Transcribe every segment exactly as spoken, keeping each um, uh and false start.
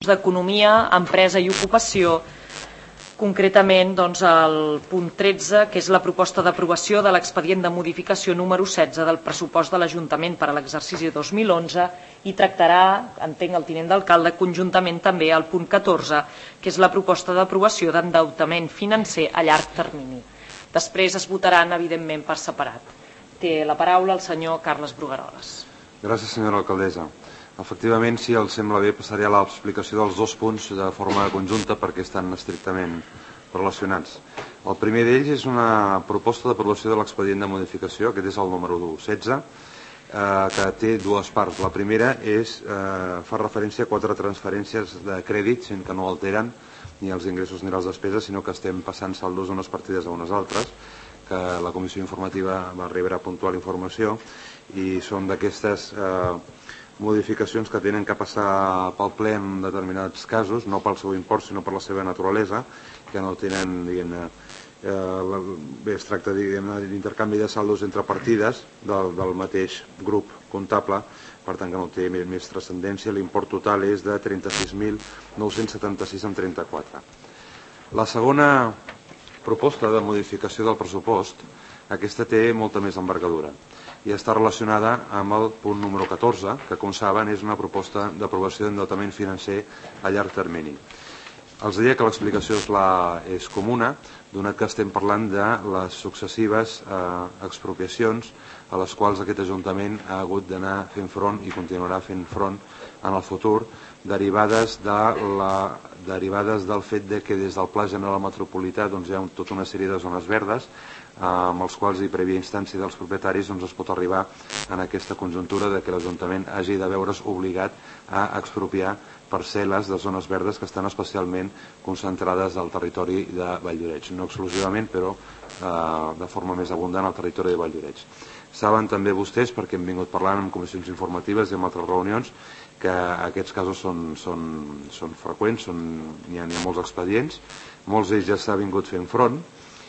d'Economia, Empresa i Ocupació, concretament doncs, el punt tretze, que és la proposta d'aprovació de l'expedient de modificació número setze del pressupost de l'Ajuntament per a l'exercici dos mil onze, i tractarà, entenc el tinent d'alcalde, conjuntament també el punt catorze, que és la proposta d'aprovació d'endeutament financer a llarg termini. Després es votaran, evidentment, per separat. Té la paraula el senyor Carles Brugueroles. Gràcies, senyora alcaldessa. Efectivament, si els sembla bé, passaré a l'explicació dels dos punts de forma conjunta perquè estan estrictament relacionats. El primer d'ells és una proposta d'aprovació de l'expedient de modificació, aquest és el número setze, que té dues parts. La primera és, fa referència a quatre transferències de crèdit, sent que no alteren ni els ingressos ni les despeses, sinó que estem passant saldos d'unes partides a unes altres, que la comissió informativa va rebre puntual informació, i són d'aquestes modificacions que tenen que passar pel ple en determinats casos, no pel seu import sinó per la seva naturalesa, que no tenen, diguem-ne, bé, es tracta d'intercanvi de saldos entre partides del mateix grup comptable, per tant que no té més transcendència. L'import total és de trenta-sis mil nou-cents setanta-sis coma trenta-quatre. La segona proposta de modificació del pressupost, aquesta té molta més envergadura i està relacionada amb el punt número catorze, que, com saben, és una proposta d'aprovació d'endeutament financer a llarg termini. Els deia que l'explicació és comuna, donat que estem parlant de les successives expropiacions a les quals aquest Ajuntament ha hagut d'anar fent front i continuarà fent front en el futur, derivades del fet que des del Pla General Metropolità hi ha tota una sèrie de zones verdes amb els quals, i prèvia instància dels propietaris, es pot arribar en aquesta conjuntura de que l'Ajuntament hagi de veure's obligat a expropiar parcel·les de zones verdes que estan especialment concentrades al territori de Valldoreix, no exclusivament, però de forma més abundant al territori de Valldoreix. Saben també vostès, perquè hem vingut parlant en comissions informatives i en altres reunions, que aquests casos són freqüents, n'hi ha molts expedients, molts d'ells ja s'ha vingut fent front.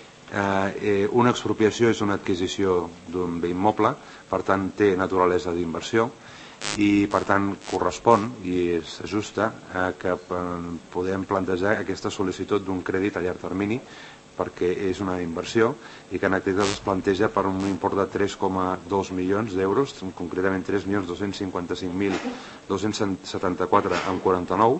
Una expropiació és una adquisició d'un bé immoble, per tant té naturalesa d'inversió i per tant correspon i s'ajusta que podem plantejar aquesta sol·licitud d'un crèdit a llarg termini perquè és una inversió i que en aquest cas es planteja per un import de tres coma dos milions d'euros, concretament tres milions dos-cents cinquanta-cinc mil dos-cents setanta-quatre coma quaranta-nou,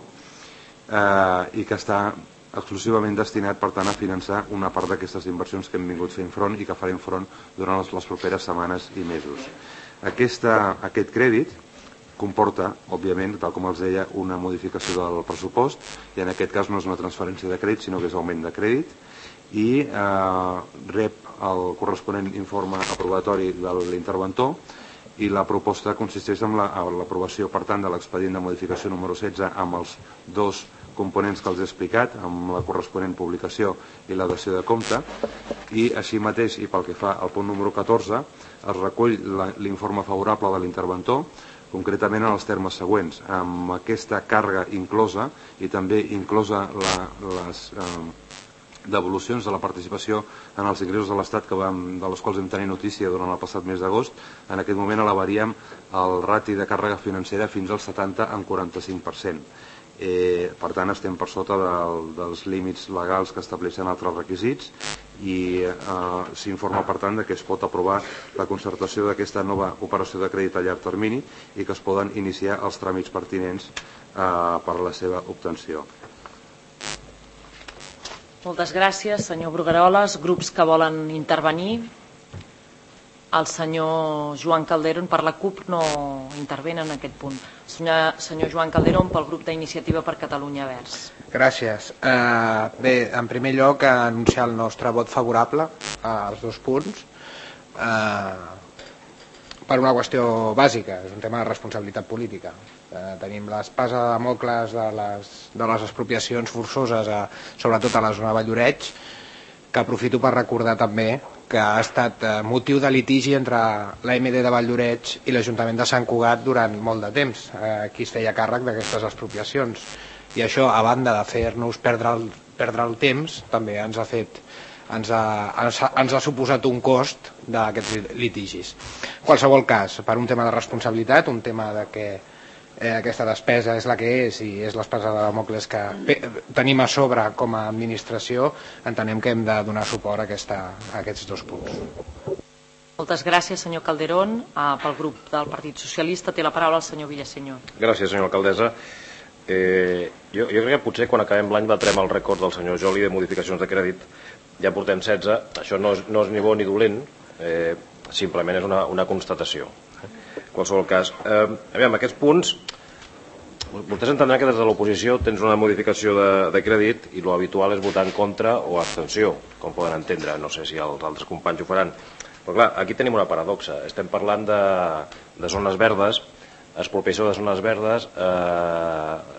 i que està exclusivament destinat, per tant, a finançar una part d'aquestes inversions que hem vingut fent front i que farem front durant les properes setmanes i mesos. Aquest crèdit comporta, òbviament, tal com els deia, una modificació del pressupost, i en aquest cas no és una transferència de crèdit, sinó que és augment de crèdit, i rep el corresponent informe aprovatori de l'interventor, i la proposta consisteix en l'aprovació, per tant, de l'expedient de modificació número setze amb els dos components que els he explicat, amb la corresponent publicació i la dació de compte, i així mateix, i pel que fa al punt número catorze, es recull l'informe favorable de l'interventor, concretament en els termes següents, amb aquesta càrrega inclosa i també inclosa les devolucions de la participació en els ingressos de l'Estat de les quals vam tenir notícia durant el passat mes d'agost. En aquest moment elevaríem el rati de càrrega financera fins al setanta coma quaranta-cinc per cent. Per tant, estem per sota dels límits legals que estableixen altres requisits i s'informa, per tant, que es pot aprovar la concertació d'aquesta nova operació de crèdit a llarg termini i que es poden iniciar els tràmits pertinents per a la seva obtenció. Moltes gràcies, senyor Brugueroles. Grups que volen intervenir? El senyor Joan Calderón per la CUP no intervenen en aquest punt. Senyor Joan Calderón pel grup d'Iniciativa per Catalunya Verds. Gràcies. Bé, en primer lloc, anunciar el nostre vot favorable als dos punts per una qüestió bàsica, és un tema de responsabilitat política. Tenim l'espasa de Mòcles de les expropiacions forçoses, sobretot a la zona de Valldoreix, que aprofito per recordar també que ha estat motiu de litigi entre l'A M D de Valldoreix i l'Ajuntament de Sant Cugat durant molt de temps, qui es feia càrrec d'aquestes expropiacions. I això, a banda de fer-nos perdre el temps, també ens ha fet ens ha suposat un cost d'aquests litigis. En qualsevol cas, per un tema de responsabilitat, un tema de que aquesta despesa és la que és i és l'espasa de Damocles que tenim a sobre com a administració, entenem que hem de donar suport a, aquesta, a aquests dos punts. Moltes gràcies, senyor Calderón. Pel grup del Partit Socialista té la paraula el senyor Villasenyor. Gràcies, senyora alcaldessa. Eh, jo, jo crec que potser quan acabem l'any batrem el rècord del senyor Joli de modificacions de crèdit. Ja portem setze, això no és, no és ni bo ni dolent, eh, simplement és una, una constatació. En qualsevol cas, eh, aviam, aquests punts, vostès entendran que des de l'oposició tens una modificació de, de crèdit i l'habitual és votar en contra o abstenció, com poden entendre, no sé si els altres companys ho faran. Però clar, aquí tenim una paradoxa, estem parlant de, de zones verdes, expropiació de zones verdes, eh,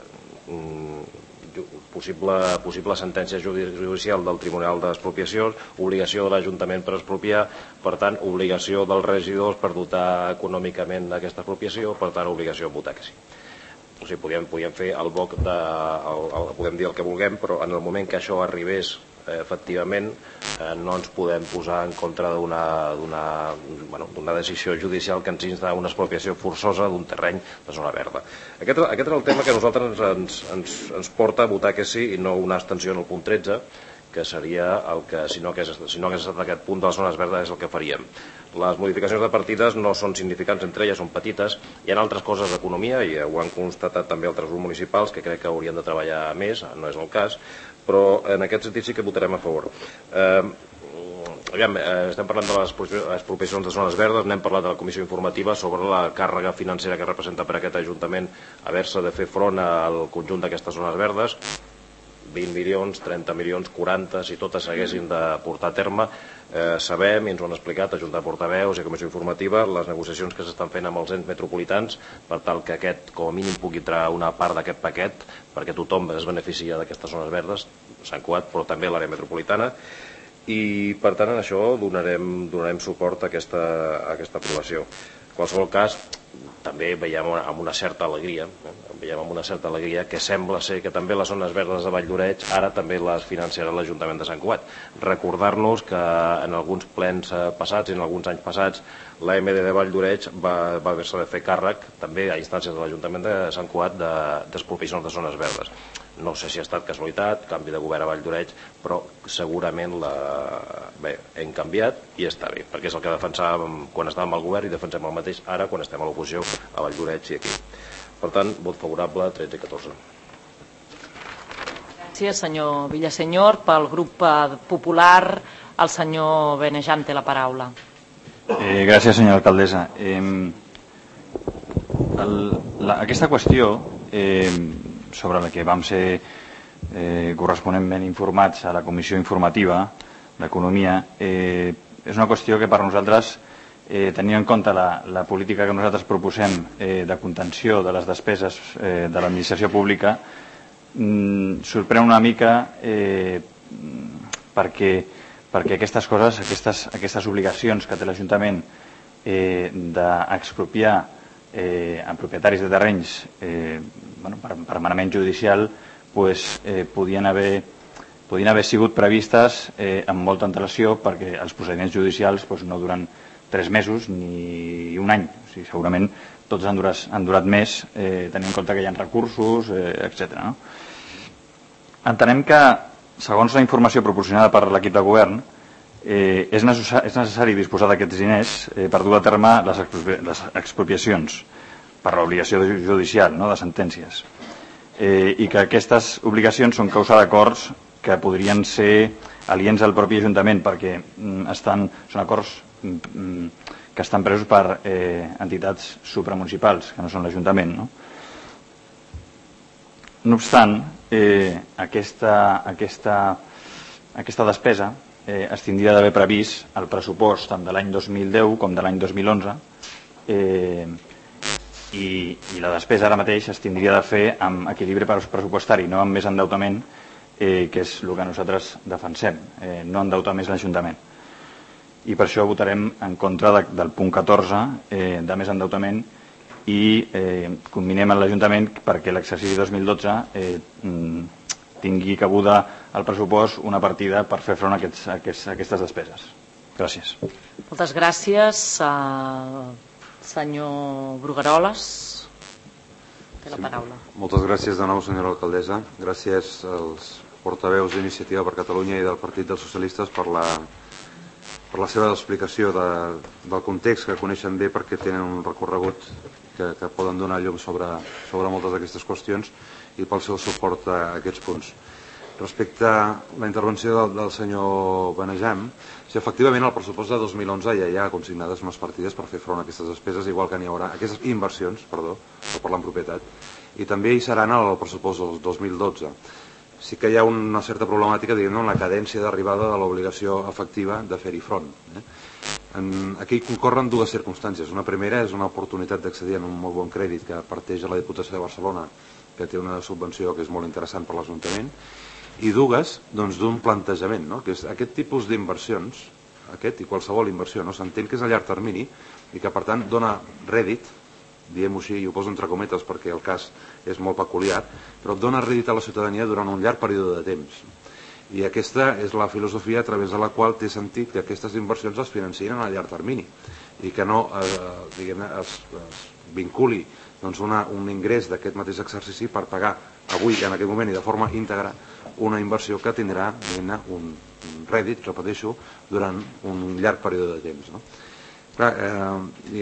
possible, possible sentència judicial del Tribunal d'Expropiacions, obligació de l'Ajuntament per expropiar, per tant, obligació dels regidors per dotar econòmicament d'aquesta expropiació, per tant, obligació de votar que sí. O sigui, podíem, podíem fer el boc de... El, el, podem dir el que vulguem, però en el moment que això arribés eh, efectivament, eh, no ens podem posar en contra d'una bueno, d'una decisió judicial que ens insta a una expropiació forçosa d'un terreny de zona verda. Aquest, aquest era el tema que a nosaltres ens, ens, ens porta a votar que sí i no una abstenció en el punt tretze, que seria el que, si no hagués, si no hagués estat aquest punt de les zones verdes, és el que faríem. Les modificacions de partides no són significants entre elles, són petites. Hi ha altres coses d'economia, i ho han constatat també altres grups municipals, que crec que haurien de treballar més, no és el cas, però en aquest sentit sí que votarem a favor. Eh, aviam, eh, estem parlant de les expropiacions de zones verdes, n'hem parlat de la comissió informativa sobre la càrrega financera que representa per aquest Ajuntament haver-se de fer front al conjunt d'aquestes zones verdes, vint milions, trenta milions, quaranta, si totes s'haguessin de portar a terme. Eh, sabem, i ens ho han explicat, Junta de Portaveus i Comissió Informativa, les negociacions que s'estan fent amb els ens metropolitans per tal que aquest, com a mínim, pugui treure una part d'aquest paquet, perquè tothom es beneficia d'aquestes zones verdes, Sant Cugat, però també l'àrea metropolitana, i per tant en això donarem, donarem suport a aquesta, a aquesta aprovació. En qualsevol cas, també veiem amb una certa alegria, eh? veiem amb una certa alegria que sembla ser que també les zones verdes de Vall d'Oreig ara també les financiarà l'Ajuntament de Sant Cugat. Recordar-nos que en alguns plens passats i en alguns anys passats l'A M D de Vall d'Oreig va, va haver-se de fer càrrec també a instàncies de l'Ajuntament de Sant Cugat d'expropiacions de zones verdes. No sé si ha estat casualitat, canvi de govern a Vall d'Oreig, però segurament la... bé, hem canviat i està bé, perquè és el que defensàvem quan estàvem al govern i defensem el mateix ara quan estem a l'oposició a Vall d'Oreig i aquí. Per tant, vot favorable tretze i catorze. Gràcies, senyor Villasenyor. Pel grup popular, el senyor Benejan té la paraula. Eh, gràcies, senyora alcaldessa. Eh, el, la, aquesta qüestió... Eh, sobre la que vam ser eh, corresponentment informats a la Comissió Informativa d'Economia, eh, és una qüestió que per nosaltres, eh, tenint en compte la, la política que nosaltres proposem eh, de contenció de les despeses eh, de l'administració pública, mm, sorprèn una mica eh, perquè, perquè aquestes coses, aquestes, aquestes obligacions que té l'Ajuntament eh, d'expropiar eh, a propietaris de terrenys eh, bueno, per, per manament judicial pues, eh, podien, haver, podien haver sigut previstes eh, amb molta antelació perquè els procediments judicials pues, no duren tres mesos ni un any. O sigui, segurament tots han durat, han durat més eh, tenint en compte que hi ha recursos, eh, etcètera. No? Entenem que, segons la informació proporcionada per l'equip de govern, eh, és, necessari, és necessari disposar d'aquests diners eh, per dur a terme les, expropia, les expropiacions per l'obligació judicial, no?, de sentències, eh, i que aquestes obligacions són causa d'acords que podrien ser aliens al propi Ajuntament perquè mm, estan, són acords mm, que estan presos per eh, entitats supramunicipals, que no són l'Ajuntament. No? No obstant, eh, aquesta, aquesta, aquesta despesa eh, es tindria d'haver previst el pressupost tant de l'any dos mil deu com de l'any dos mil onze, eh, I, i la despesa ara mateix es tindria de fer amb equilibri pressupostari, no amb més endeutament, eh, que és el que nosaltres defensem, eh, no endeutar més l'Ajuntament. I per això votarem en contra de, del punt catorze eh, de més endeutament i eh, combinem amb l'Ajuntament perquè l'exercici dos mil dotze eh, tingui cabuda al pressupost una partida per fer front a, aquests, a, aquests, a aquestes despeses. Gràcies. Moltes gràcies. Uh... Senyor Brugueroles. té la paraula. Moltes gràcies de nou, senyora alcaldessa. Gràcies als portaveus d'Iniciativa per Catalunya i del Partit dels Socialistes per la, per la seva explicació de, del context que coneixen bé, perquè tenen un recorregut que, que poden donar llum sobre, sobre moltes d'aquestes qüestions, i pel seu suport a aquests punts. Respecte a la intervenció del, del senyor Benejam, si efectivament al pressupost de dos mil onze ja hi ha consignades unes partides per fer front a aquestes despeses, igual que n'hi haurà, aquestes inversions, perdó, per parlar en propietat, i també hi seran al pressupost del dos mil dotze. Sí que hi ha una certa problemàtica, diguem-ne, en la cadència d'arribada de l'obligació efectiva de fer-hi front. Eh? En, aquí concorren dues circumstàncies. Una primera és una oportunitat d'accedir a un molt bon crèdit que parteix a la Diputació de Barcelona, que té una subvenció que és molt interessant per l'Ajuntament, i dues, doncs, d'un plantejament, no? Que és aquest tipus d'inversions, aquest i qualsevol inversió, no? S'entén que és a llarg termini i que per tant dona rèdit, diem-ho així, i ho poso entre cometes perquè el cas és molt peculiar, però dona rèdit a la ciutadania durant un llarg període de temps. I aquesta és la filosofia a través de la qual té sentit que aquestes inversions es financin a llarg termini i que no eh, diguem-ne, es, es vinculi doncs, una, un ingrés d'aquest mateix exercici per pagar avui, en aquest moment i de forma íntegra, una inversió que tindrà un, un rèdit, repeteixo, durant un llarg període de temps. No? Clar, eh,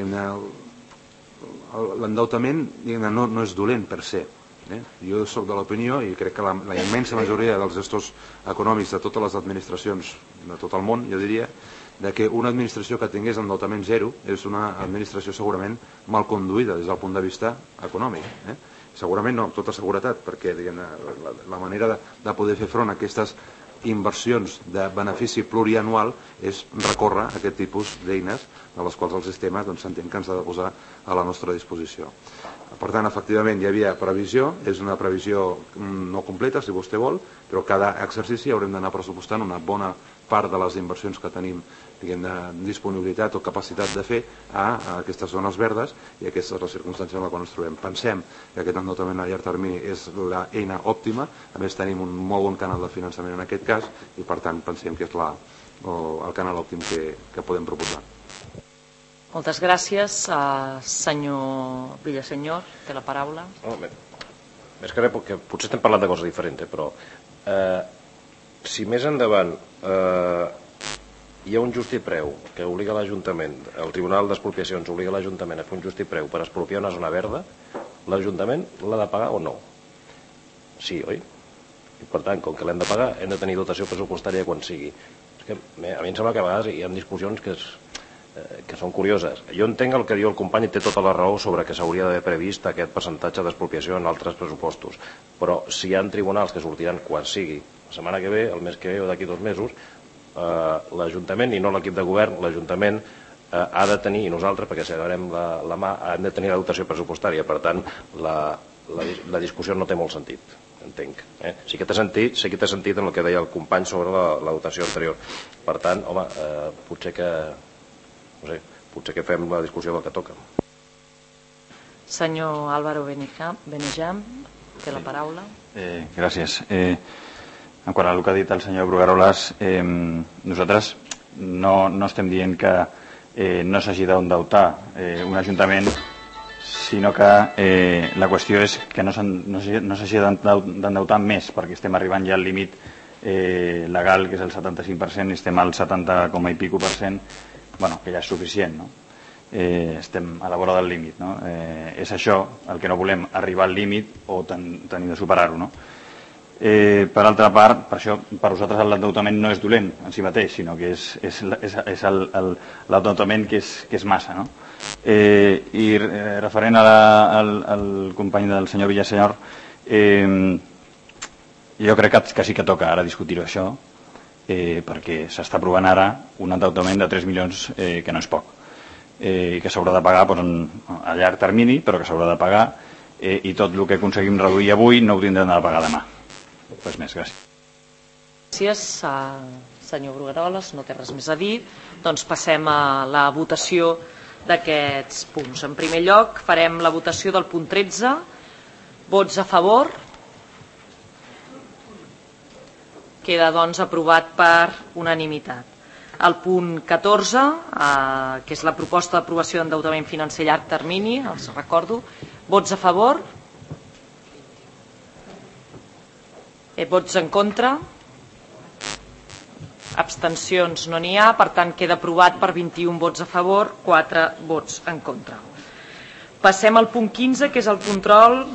l'endeutament no, no és dolent per se. Eh? Jo soc de l'opinió, i crec que la, la immensa majoria dels gestors econòmics de totes les administracions de tot el món, jo diria, de que una administració que tingués endeutament zero és una administració segurament mal conduïda des del punt de vista econòmic. Eh? Segurament no, amb tota seguretat, perquè diguem, la, la manera de, de poder fer front a aquestes inversions de benefici plurianual és recórrer a aquest tipus d'eines de les quals el sistema s'entén que ens ha de posar a la nostra disposició. Per tant, efectivament, hi havia previsió, és una previsió no completa, si vostè vol, però cada exercici haurem d'anar pressupostant una bona part de les inversions que tenim, diguem, de disponibilitat o capacitat de fer a, a aquestes zones verdes, i aquesta és la circumstància en la qual ens trobem. Pensem que aquest endeutament a llarg termini és l'eina òptima, a més tenim un molt bon canal de finançament en aquest cas, i per tant pensem que és la, o el canal òptim que, que podem proposar. Moltes gràcies. Uh, senyor Villasenyor, té la paraula. Oh, més que res, perquè potser estem parlant de coses diferents, eh, però eh, si més endavant eh, hi ha un justipreu que obliga l'Ajuntament, el Tribunal d'Expropiacions obliga l'Ajuntament a fer un justipreu per expropiar una zona verda, l'Ajuntament l'ha de pagar o no? Sí, oi? I per tant, com que l'hem de pagar, hem de tenir dotació pressupostària quan sigui. És que a mi em sembla que a vegades hi ha discussions que, és, eh, que són curioses. Jo entenc el que diu el company i té tota la raó sobre que s'hauria d'haver previst aquest percentatge d'expropiació en altres pressupostos, però si hi ha tribunals que sortiran quan sigui, la setmana que ve, el mes que ve o d'aquí dos mesos, eh, l'Ajuntament, i no l'equip de govern, l'Ajuntament eh, ha de tenir, i nosaltres, perquè si agarrem la, la mà, hem de tenir la dotació pressupostària. Per tant, la, la, la discussió no té molt sentit, entenc. Eh? Sí que té sentit, sí que té sentit en el que deia el company sobre la, la dotació anterior. Per tant, home, eh, potser que no sé, potser que fem la discussió del que toca. Senyor Álvaro Benejam, té la paraula. Eh, gràcies. Eh, en quant al que ha dit el senyor Brugueroles, eh, nosaltres no, no estem dient que eh, no s'hagi d'endeutar eh, un ajuntament, sinó que eh, la qüestió és que no s'hagi no d'endeutar més, perquè estem arribant ja al límit eh, legal, que és el setanta-cinc per cent, i estem al setanta coma i pico per cent, bueno, que ja és suficient, no? Eh, estem a la vora del límit, no? Eh, és això el que no volem, arribar al límit o ten, tenir de superar-ho, no? Eh, per altra part, per això per nosaltres l'endeutament no és dolent en si mateix, sinó que és, és, és, és l'endeutament que, és, que és massa, no? Eh, i eh, referent a la, al, al company del senyor Villasenyor, eh, jo crec que, que sí que toca ara discutir això, eh, perquè s'està aprovant ara un endeutament de tres milions, eh, que no és poc, eh, i que s'haurà de pagar doncs, en, a llarg termini, però que s'haurà de pagar, eh, i tot el que aconseguim reduir avui no ho tindrem de pagar demà. Res més, gràcies. Gràcies, senyor Brugueroles, no té res més a dir. Doncs passem a la votació d'aquests punts. En primer lloc farem la votació del punt tretze. Vots a favor? Queda doncs aprovat per unanimitat. El punt catorze, eh, que és la proposta d'aprovació d'endeutament financer a llarg termini, els recordo. Vots a favor? Eh, vots en contra? Abstencions no n'hi ha, per tant queda aprovat per vint-i-un vots a favor, quatre vots en contra. Passem al punt quinze, que és el control